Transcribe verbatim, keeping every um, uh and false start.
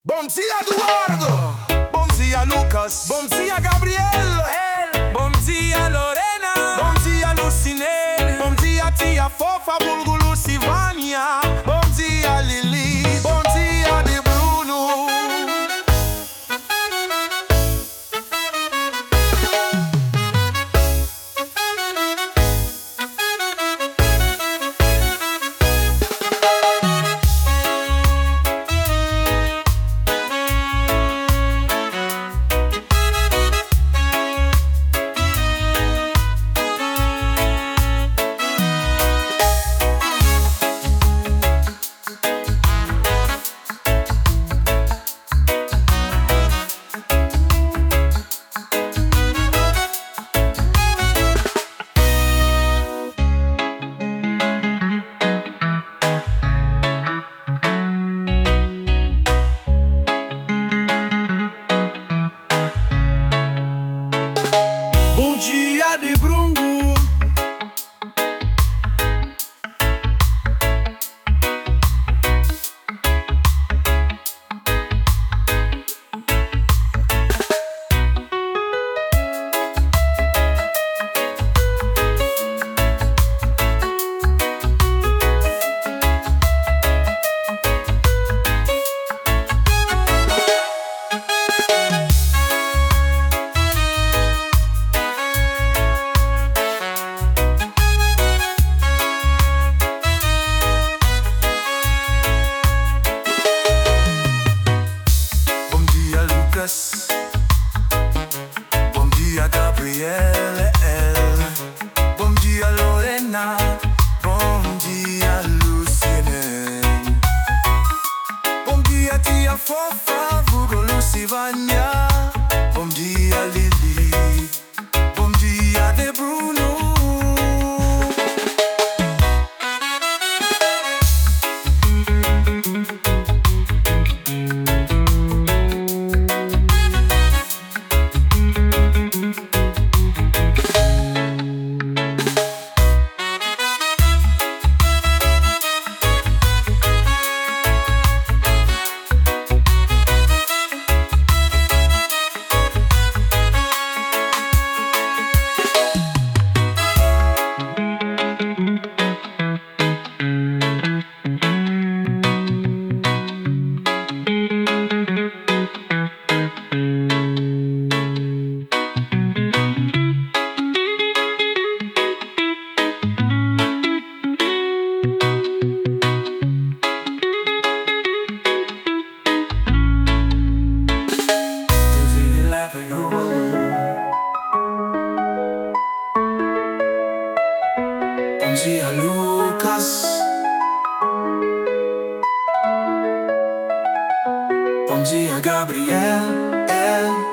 Bom dia, Eduardo. Bom dia, Lucas. Bom dia, Gabriel. Bom dia, Lorena. Bom dia, Lucine. Bom dia, tia fofa, vulgo Lucivânia. Bom dia, Lili. Bom dia, de Bruno. Bom dia, de Bruno. Bom dia, Gabriel. Bom dia, Lorena. Bom dia, Lucine. Bom dia, tia fofa, vulgo Lucivânia. Bom dia, Lili. Bom dia, de Bruno. Bom dia, Lucas. Bom dia, Gabriel.